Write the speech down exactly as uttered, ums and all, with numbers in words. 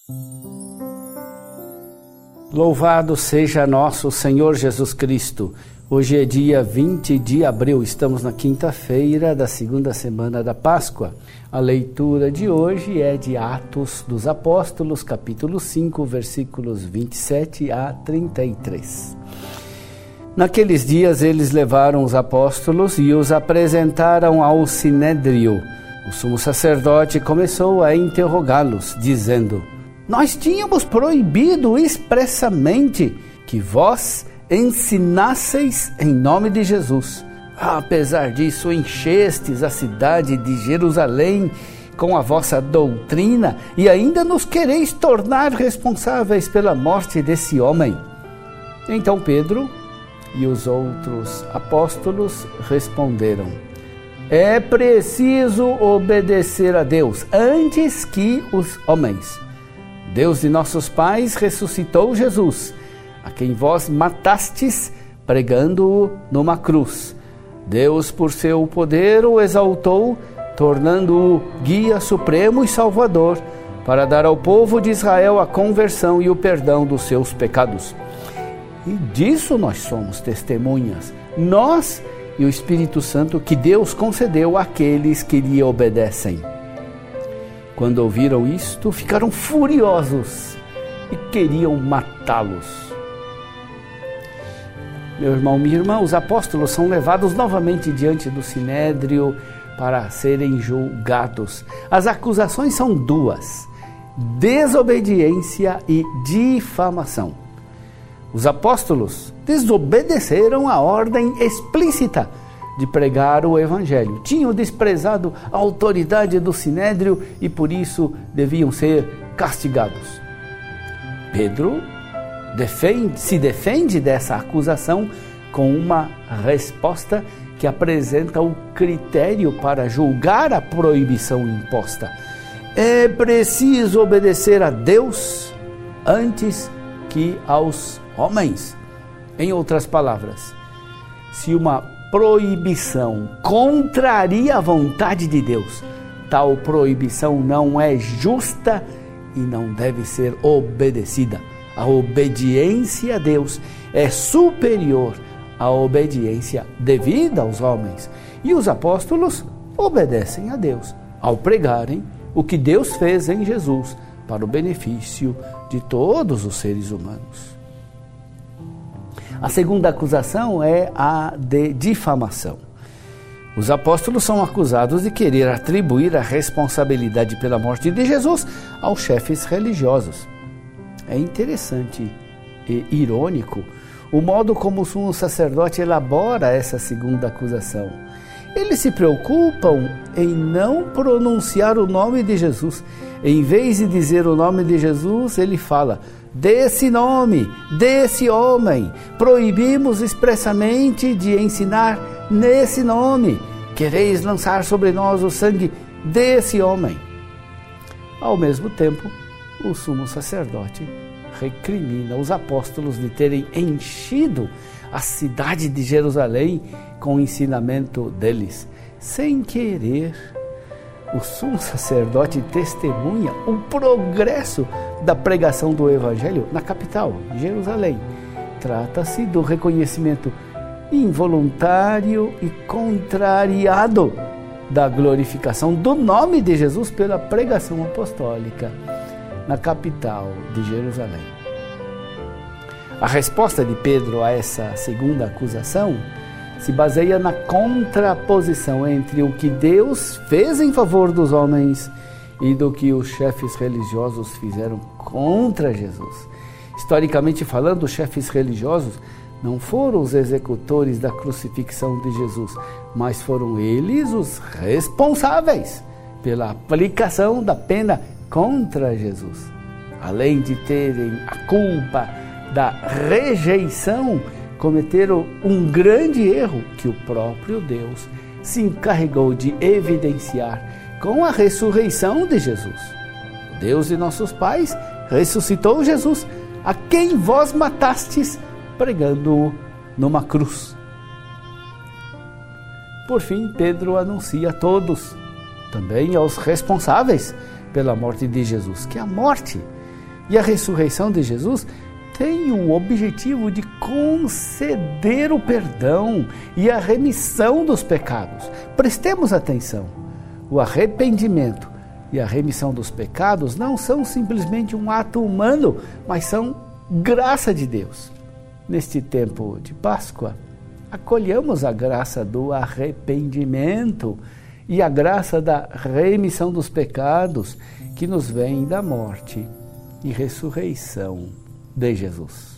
Louvado seja nosso Senhor Jesus Cristo. Hoje é dia vinte de abril, estamos na quinta-feira da segunda semana da Páscoa. A leitura de hoje é de Atos dos Apóstolos, capítulo cinco, versículos vinte e sete a trinta e três. Naqueles dias eles levaram os apóstolos e os apresentaram ao Sinédrio. O sumo sacerdote começou a interrogá-los, dizendo: Nós tínhamos proibido expressamente que vós ensinasseis em nome de Jesus. Apesar disso, enchestes a cidade de Jerusalém com a vossa doutrina e ainda nos quereis tornar responsáveis pela morte desse homem. Então Pedro e os outros apóstolos responderam: É preciso obedecer a Deus antes que os homens. Deus de nossos pais ressuscitou Jesus, a quem vós matastes pregando-o numa cruz. Deus, por seu poder, o exaltou, tornando-o guia supremo e salvador, para dar ao povo de Israel a conversão e o perdão dos seus pecados. E disso nós somos testemunhas, nós e o Espírito Santo que Deus concedeu àqueles que lhe obedecem. Quando ouviram isto, ficaram furiosos e queriam matá-los. Meu irmão, minha irmã, os apóstolos são levados novamente diante do Sinédrio para serem julgados. As acusações são duas: desobediência e difamação. Os apóstolos desobedeceram a ordem explícita de pregar o Evangelho. Tinham desprezado a autoridade do Sinédrio e por isso deviam ser castigados. Pedro defende, se defende dessa acusação com uma resposta que apresenta o critério para julgar a proibição imposta. É preciso obedecer a Deus antes que aos homens. Em outras palavras, se uma proibição contraria a vontade de Deus, tal proibição não é justa e não deve ser obedecida. A obediência a Deus é superior à obediência devida aos homens. E os apóstolos obedecem a Deus ao pregarem o que Deus fez em Jesus para o benefício de todos os seres humanos. A segunda acusação é a de difamação. Os apóstolos são acusados de querer atribuir a responsabilidade pela morte de Jesus aos chefes religiosos. É interessante e irônico o modo como o sumo sacerdote elabora essa segunda acusação. Eles se preocupam em não pronunciar o nome de Jesus. Em vez de dizer o nome de Jesus, ele fala: desse nome, desse homem, proibimos expressamente de ensinar nesse nome. Quereis lançar sobre nós o sangue desse homem. Ao mesmo tempo, o sumo sacerdote recrimina os apóstolos de terem enchido a cidade de Jerusalém com o ensinamento deles. Sem querer, o sumo sacerdote testemunha o progresso da pregação do Evangelho na capital, Jerusalém. Trata-se do reconhecimento involuntário e contrariado da glorificação do nome de Jesus pela pregação apostólica na capital de Jerusalém. A resposta de Pedro a essa segunda acusação se baseia na contraposição entre o que Deus fez em favor dos homens e do que os chefes religiosos fizeram contra Jesus. Historicamente falando, os chefes religiosos não foram os executores da crucifixão de Jesus, mas foram eles os responsáveis pela aplicação da pena contra Jesus. Além de terem a culpa da rejeição, cometeram um grande erro que o próprio Deus se encarregou de evidenciar com a ressurreição de Jesus. O Deus de nossos pais ressuscitou Jesus, a quem vós matastes pregando-o numa cruz. Por fim, Pedro anuncia a todos, também aos responsáveis pela morte de Jesus, que a morte E a ressurreição de Jesus tem o objetivo de conceder o perdão e a remissão dos pecados. Prestemos atenção. O arrependimento e a remissão dos pecados não são simplesmente um ato humano, mas são graça de Deus. Neste tempo de Páscoa, acolhamos a graça do arrependimento e a graça da remissão dos pecados que nos vem da morte e ressurreição de Jesus.